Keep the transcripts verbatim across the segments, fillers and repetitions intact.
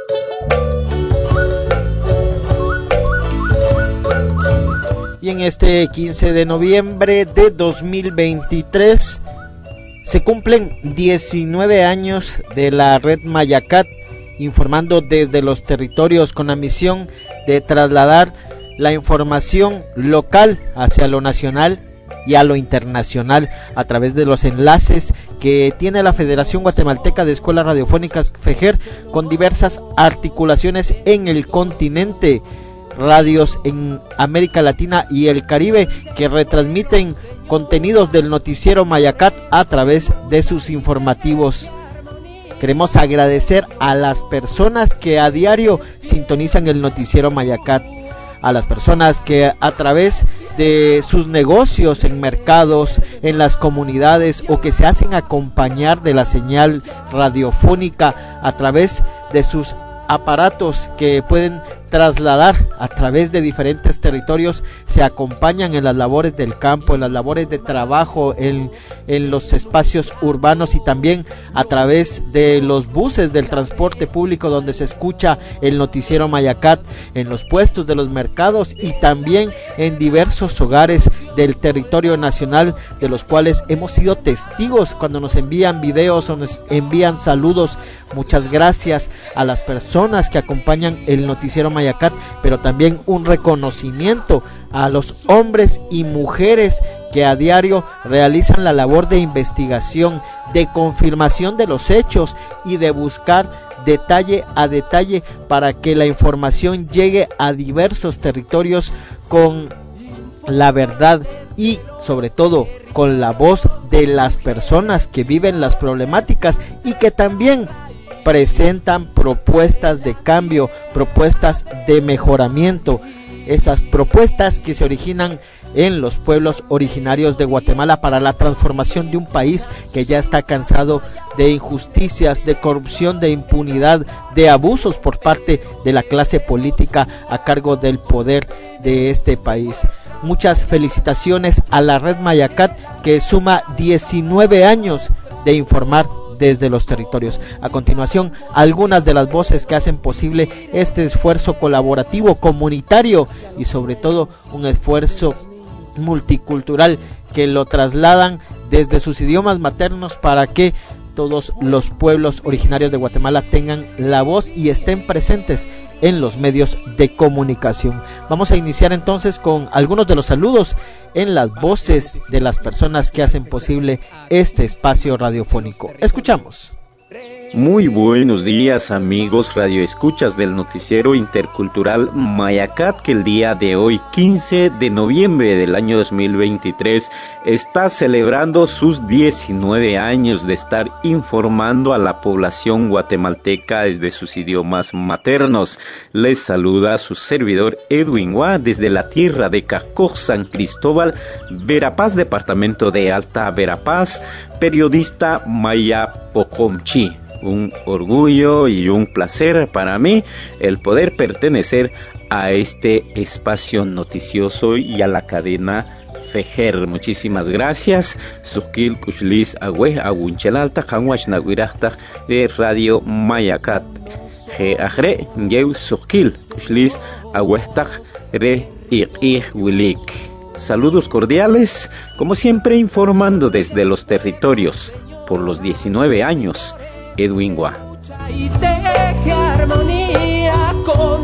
Y en este quince de noviembre de dos mil veintitrés se cumplen diecinueve años de la red Mayacat, informando desde los territorios con la misión de trasladar la información local hacia lo nacional y a lo internacional a través de los enlaces que tiene la Federación Guatemalteca de Escuelas Radiofónicas FEGER con diversas articulaciones en el continente, radios en América Latina y el Caribe que retransmiten contenidos del noticiero Mayacat a través de sus informativos. Queremos agradecer a las personas que a diario sintonizan el noticiero Mayacat, a las personas que a través de sus negocios en mercados, en las comunidades o que se hacen acompañar de la señal radiofónica a través de sus aparatos que pueden trasladar a través de diferentes territorios, se acompañan en las labores del campo, en las labores de trabajo, en, en los espacios urbanos y también a través de los buses del transporte público donde se escucha el noticiero Mayacat, en los puestos de los mercados y también en diversos hogares del territorio nacional, de los cuales hemos sido testigos cuando nos envían videos o nos envían saludos. Muchas gracias a las personas que acompañan el noticiero Mayacat, pero también un reconocimiento a los hombres y mujeres que a diario realizan la labor de investigación, de confirmación de los hechos y de buscar detalle a detalle para que la información llegue a diversos territorios con la verdad y sobre todo con la voz de las personas que viven las problemáticas y que también presentan propuestas de cambio, propuestas de mejoramiento, esas propuestas que se originan en los pueblos originarios de Guatemala para la transformación de un país que ya está cansado de injusticias, de corrupción, de impunidad, de abusos por parte de la clase política a cargo del poder de este país. Muchas felicitaciones a la red Mayacat que suma diecinueve años de informar desde los territorios. A continuación, algunas de las voces que hacen posible este esfuerzo colaborativo, comunitario y sobre todo un esfuerzo multicultural que lo trasladan desde sus idiomas maternos para que todos los pueblos originarios de Guatemala tengan la voz y estén presentes en los medios de comunicación. Vamos a iniciar entonces con algunos de los saludos en las voces de las personas que hacen posible este espacio radiofónico. Escuchamos. Muy buenos días, amigos radioescuchas del noticiero intercultural Mayacat, que el día de hoy, quince de noviembre del año dos mil veintitrés, está celebrando sus diecinueve años de estar informando a la población guatemalteca desde sus idiomas maternos. Les saluda su servidor Edwin Hua desde la tierra de Cacoj, San Cristóbal, Verapaz, departamento de Alta Verapaz, periodista Maya Pocomchi. Un orgullo y un placer para mí el poder pertenecer a este espacio noticioso y a la cadena FEGER. Muchísimas gracias. Sukil Kushlis Agüe Agunchelalta Hanwash Naguirachta de Radio Mayacat. Ge Agre Yeu Sukil Kushlis Agüestach Re Iqih Wilik. Saludos cordiales, como siempre informando desde los territorios por los diecinueve años. Edwin Hua. Y teje armonía con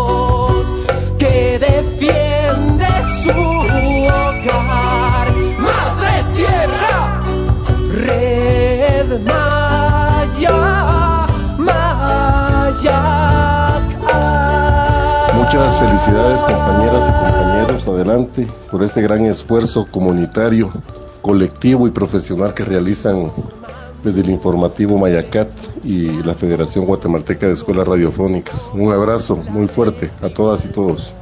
Dios, que defiende su hogar. Madre Tierra, Red Maya, Mayacat. Muchas felicidades, compañeras y compañeros, adelante por este gran esfuerzo comunitario, colectivo y profesional que realizan desde el informativo Mayacat y la Federación Guatemalteca de Escuelas Radiofónicas. Un abrazo muy fuerte a todas y todos.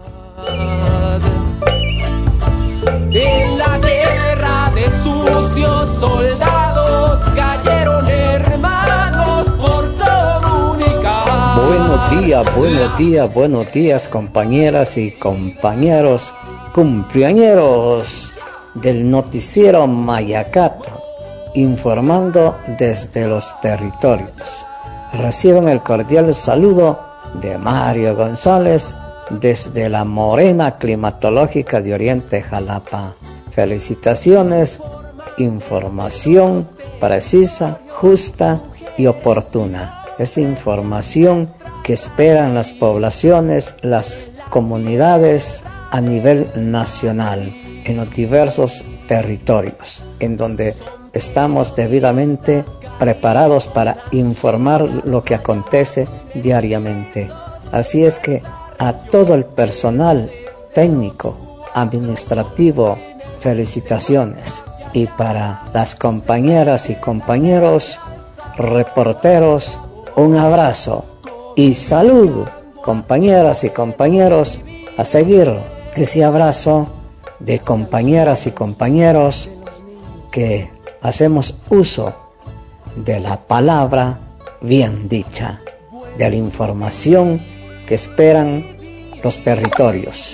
En la guerra de sucios soldados cayeron hermanos por comunicar. Buenos días, buenos días, buenos días, compañeras y compañeros, cumpleañeros del noticiero Mayacat, informando desde los territorios. Reciban el cordial saludo de Mario González desde la Morena Climatológica de Oriente Jalapa. Felicitaciones, información precisa, justa y oportuna. Es información que esperan las poblaciones, las comunidades a nivel nacional, en los diversos territorios, en donde estamos debidamente preparados para informar lo que acontece diariamente. Así es que a todo el personal técnico, administrativo, felicitaciones. Y para las compañeras y compañeros reporteros, un abrazo y salud, compañeras y compañeros, a seguir ese abrazo de compañeras y compañeros que hacemos uso de la palabra bien dicha, de la información que esperan los territorios.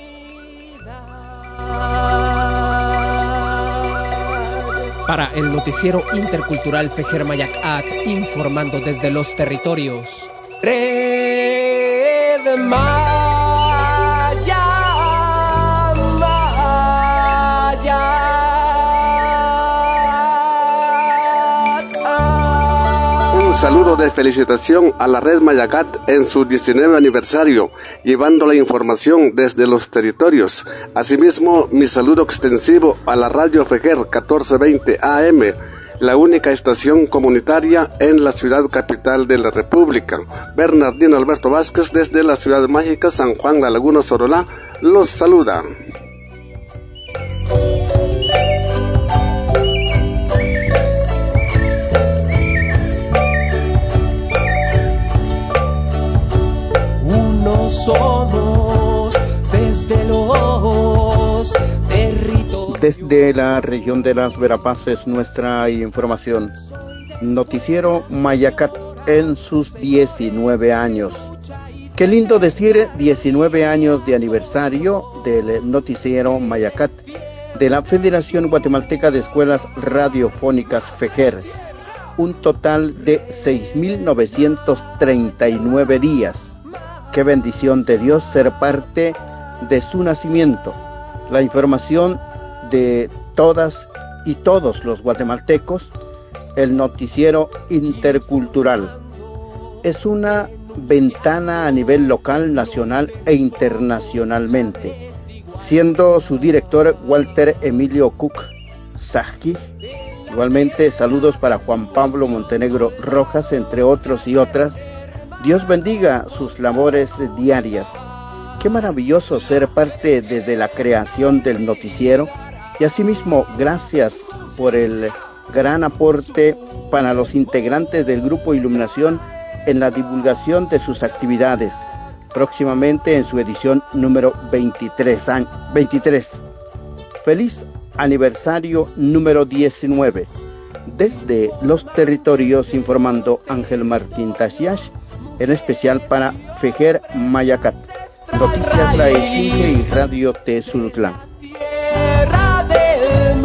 Para el noticiero intercultural Fejer Mayacat, informando desde los territorios. Red Maya, Maya. Un saludo de felicitación a la Red Mayacat en su diecinueve aniversario, llevando la información desde los territorios. Asimismo, mi saludo extensivo a la Radio Fejer catorce veinte A M, la única estación comunitaria en la ciudad capital de la República. Bernardino Alberto Vázquez desde la ciudad mágica San Juan La Laguna Sorolá los saluda. Uno somos desde los territorios. Desde la región de las Verapaces, nuestra información. Noticiero Mayacat en sus diecinueve años. Qué lindo decir diecinueve años de aniversario del noticiero Mayacat de la Federación Guatemalteca de Escuelas Radiofónicas Fejer. Un total de seis mil novecientos treinta y nueve días. Qué bendición de Dios ser parte de su nacimiento. La información de todas y todos los guatemaltecos, el noticiero intercultural. Es una ventana a nivel local, nacional e internacionalmente, siendo su director Walter Emilio Cook Sajquis. Igualmente saludos para Juan Pablo Montenegro Rojas, entre otros y otras. Dios bendiga sus labores diarias. Qué maravilloso ser parte desde la creación del noticiero, y asimismo gracias por el gran aporte para los integrantes del Grupo Iluminación en la divulgación de sus actividades, próximamente en su edición número veintitrés. Feliz aniversario número diecinueve. Desde los territorios, informando Ángel Martín Tashiash, en especial para Fejer Mayacat. Noticias La Esfinge y Radio Tezulutlán. Tierra del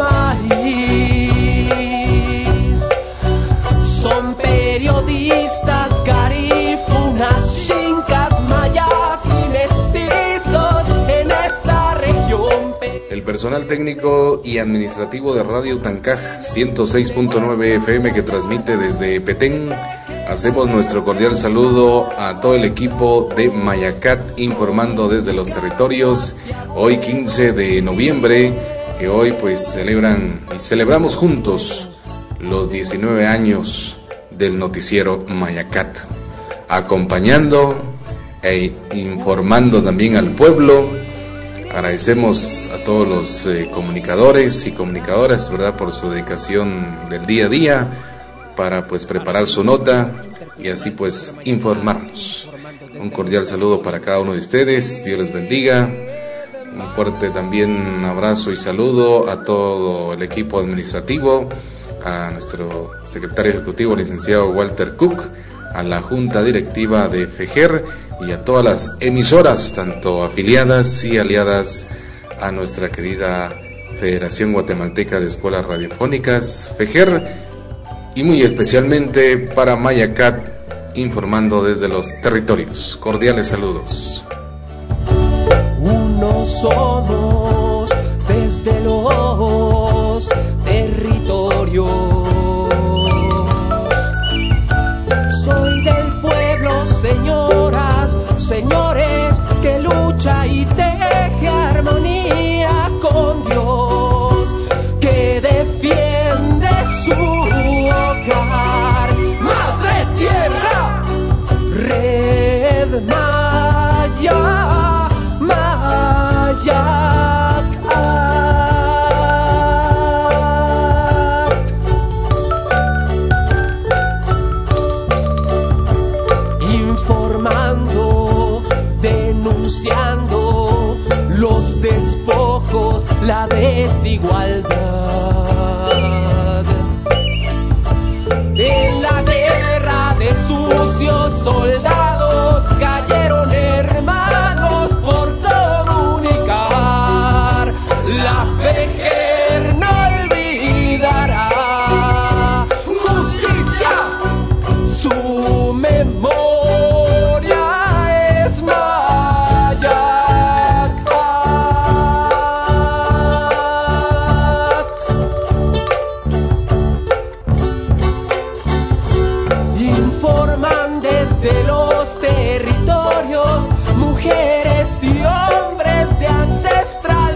maíz, son periodistas, garífunas, chincas, mayas y mestizos en esta región. El personal técnico y administrativo de Radio Tancaj ciento seis punto nueve F M que transmite desde Petén. Hacemos nuestro cordial saludo a todo el equipo de Mayacat, informando desde los territorios. Hoy quince de noviembre, que hoy pues celebran y celebramos juntos los diecinueve años del noticiero Mayacat, acompañando e informando también al pueblo. Agradecemos a todos los eh, comunicadores y comunicadoras, ¿verdad?, por su dedicación del día a día para pues preparar su nota y así pues informarnos. Un cordial saludo para cada uno de ustedes, Dios les bendiga. Un fuerte también abrazo y saludo a todo el equipo administrativo, a nuestro secretario ejecutivo, licenciado Walter Cook, a la junta directiva de Fejer y a todas las emisoras, tanto afiliadas y aliadas a nuestra querida Federación Guatemalteca de Escuelas Radiofónicas Fejer, y muy especialmente para Mayacat informando desde los territorios. Cordiales saludos. Uno somos desde los territorios. Soy del pueblo, señoras, señores, que lucha y teje armonía con Dios, que defiende su hogar. Madre Tierra, Red Maya, Mayacat. Informando, denunciando los despojos, la desigualdad. En la guerra de sucios soldados cayeron hermanos por comunicar. La FEJER no olvidará. Justicia, su memoria es Mayacat. Informan desde los territorios mujeres y hombres de ancestral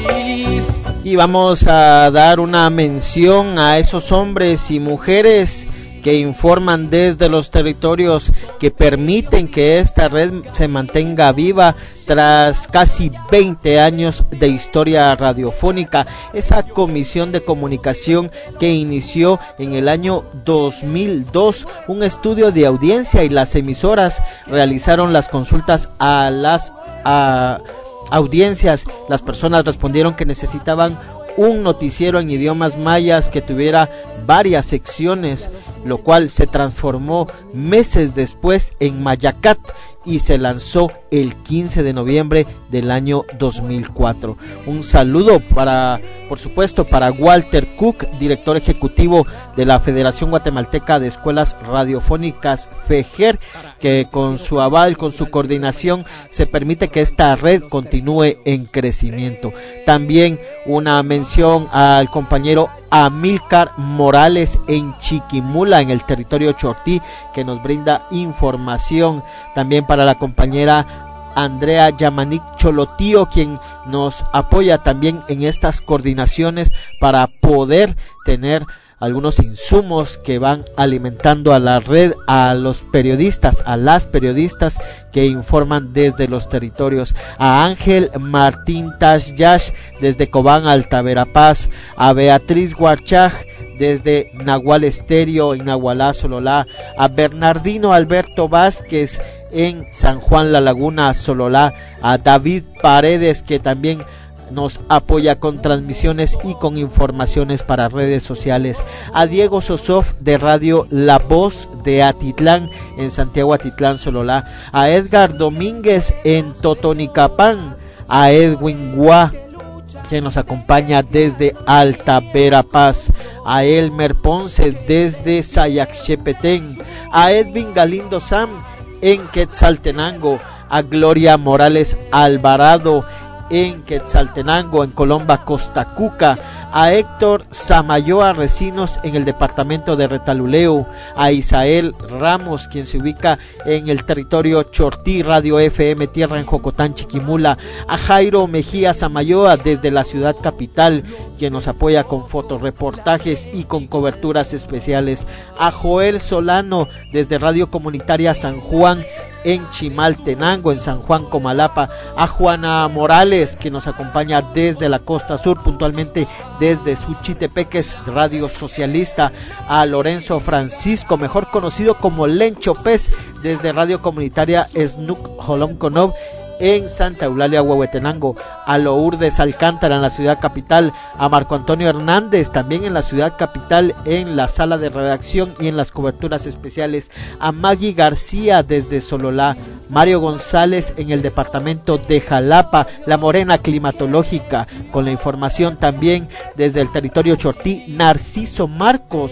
raíz. Y vamos a dar una mención a esos hombres y mujeres que informan desde los territorios, que permiten que esta red se mantenga viva tras casi veinte años de historia radiofónica. Esa comisión de comunicación que inició en el año dos mil dos, un estudio de audiencia, y las emisoras realizaron las consultas a las a audiencias. Las personas respondieron que necesitaban un noticiero en idiomas mayas que tuviera varias secciones, lo cual se transformó meses después en Mayacat y se lanzó el quince de noviembre del año dos mil cuatro. Un saludo para, por supuesto, para Walter Cook, director ejecutivo de la Federación Guatemalteca de Escuelas Radiofónicas, FEJER, que con su aval, con su coordinación, se permite que esta red continúe en crecimiento. También una mención al compañero Amílcar Morales en Chiquimula, en el territorio Chortí, que nos brinda información. También para la compañera Andrea Yamanic Cholotío, quien nos apoya también en estas coordinaciones para poder tener algunos insumos que van alimentando a la red, a los periodistas, a las periodistas que informan desde los territorios. A Ángel Martín Tasyash desde Cobán, Alta Verapaz. A Beatriz Guarchaj desde Nahual Estéreo, en Nahualá, Sololá. A Bernardino Alberto Vázquez en San Juan La Laguna, Sololá. A David Paredes, que también nos apoya con transmisiones y con informaciones para redes sociales. A Diego Sosof de Radio La Voz de Atitlán, en Santiago Atitlán, Sololá. A Edgar Domínguez en Totonicapán. A Edwin Guá, que nos acompaña desde Alta Verapaz. A Elmer Ponce desde Sayaxchepetén. A Edwin Galindo Sam en Quetzaltenango. A Gloria Morales Alvarado en Quetzaltenango, en Colomba, Costa Cuca. A Héctor Samayoa Recinos en el departamento de Retaluleu. A Isael Ramos, quien se ubica en el territorio Chortí, Radio F M Tierra en Jocotán, Chiquimula. A Jairo Mejía Samayoa desde la ciudad capital, quien nos apoya con fotoreportajes y con coberturas especiales. A Joel Solano desde Radio Comunitaria San Juan en Chimaltenango, en San Juan Comalapa. A Juana Morales, que nos acompaña desde la costa sur, puntualmente desde Suchitepeques, Radio Socialista. A Lorenzo Francisco, mejor conocido como Lencho Pez, desde Radio Comunitaria Snook Holomconov en Santa Eulalia, Huehuetenango. A Lourdes Alcántara en la ciudad capital. A Marco Antonio Hernández también en la ciudad capital, en la sala de redacción y en las coberturas especiales. A Maggie García desde Sololá. Mario González en el departamento de Jalapa, La Morena Climatológica, con la información también desde el territorio Chortí. Narciso Marcos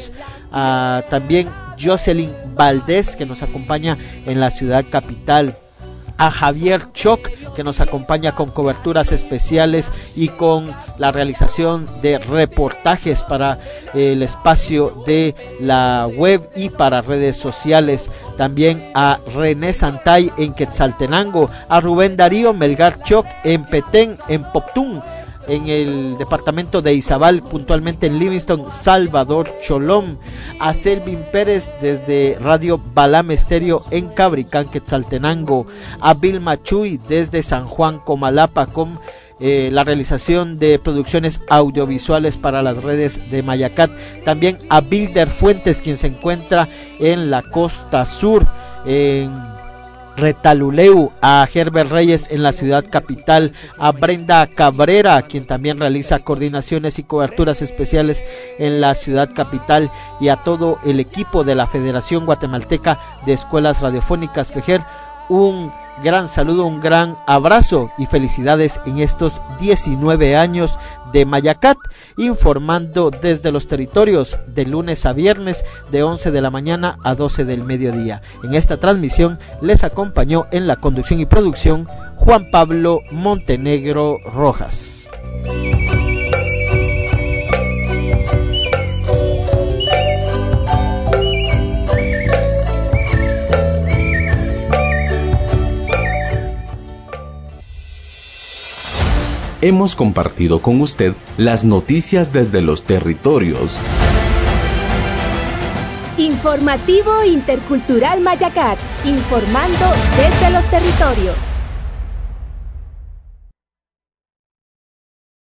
a también Jocelyn Valdés, que nos acompaña en la ciudad capital, a Javier Choc, que nos acompaña con coberturas especiales y con la realización de reportajes para el espacio de la web y para redes sociales. También a René Santay en Quetzaltenango, a Rubén Darío Melgar Choc en Petén, en Poptún, en el departamento de Izabal, puntualmente en Livingston, Salvador Cholón, a Selvin Pérez desde Radio Balam Estéreo en Cabricán, Quetzaltenango, a Vilma Chuy desde San Juan, Comalapa, con eh, la realización de producciones audiovisuales para las redes de Mayacat. También a Bilder Fuentes, quien se encuentra en la costa sur, en Retaluleu, a Herbert Reyes en la ciudad capital, a Brenda Cabrera, quien también realiza coordinaciones y coberturas especiales en la ciudad capital, y a todo el equipo de la Federación Guatemalteca de Escuelas Radiofónicas, FEGER, un gran saludo, un gran abrazo y felicidades en estos diecinueve años de Mayacat, informando desde los territorios de lunes a viernes de once de la mañana a doce del mediodía. En esta transmisión les acompañó en la conducción y producción Juan Pablo Montenegro Rojas. Hemos compartido con usted las noticias desde los territorios. Informativo Intercultural Mayacat, informando desde los territorios.